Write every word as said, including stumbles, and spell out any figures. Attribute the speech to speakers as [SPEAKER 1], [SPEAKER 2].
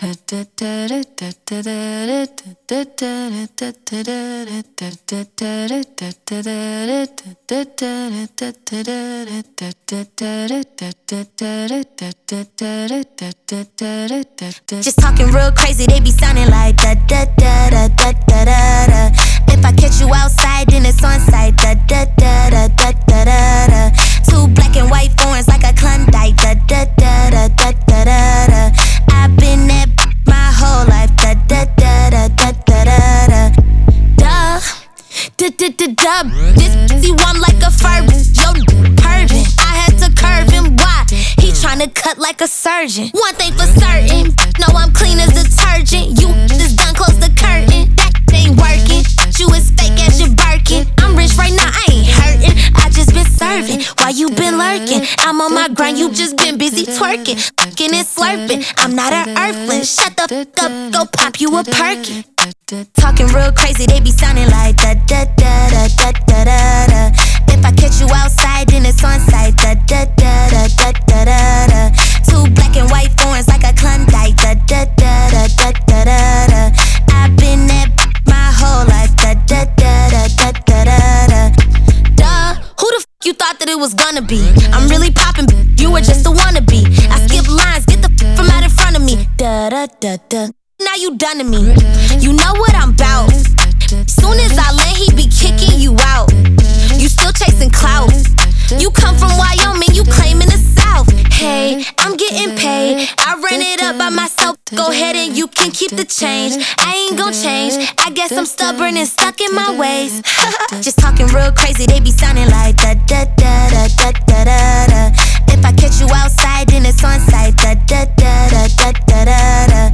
[SPEAKER 1] Just talking real crazy, they be sounding like da da da da da da da da. If I catch you outside, then it's on site. Da da da da da da da da. Two black and white foreigns like a Klondike. Da da da da da da da da. I've been that my whole life. Da da da da da da da da. Duh, da da da da. This pussy warm like a fur. Yo, curving. I had to curve him. Why? He tryna cut like a surgeon. One thing for certain, know I'm clean as detergent. You just done, close the curtain. That ain't working. You as fake as your Birkin. I'm rich right now, I ain't hurting. I just been serving while you been lurking. I'm on my grind, you just been busy twerking, fucking and slurping. I'm not an earthling. Shut the fuck up, go pop you a Perkin. Talking real crazy, they be sounding like da da da da da da da da. If I catch you outside, then it's on site. Da da da da da da da da. Two black and white foreigns like a Klondike. Da da da da da da da da. I've been that my whole life. Da da da da da da da da. Duh, who the f you thought that it was gonna be? I'm really poppin', you were just a wannabe. I skip lines, get the f from out in front of me. Da da da da. Now you done to me. You know what I'm bout. Soon as I land, he be kicking you out. You still chasing clout. You come from Wyoming, you claiming the South. Hey, I'm getting paid. I ran it up by myself. Go ahead and you can keep the change. I ain't gon' change. I guess I'm stubborn and stuck in my ways. Just talking real crazy, they be sounding like da da da da da da da da. If I catch you outside, then it's on site. Da da da da da da da da.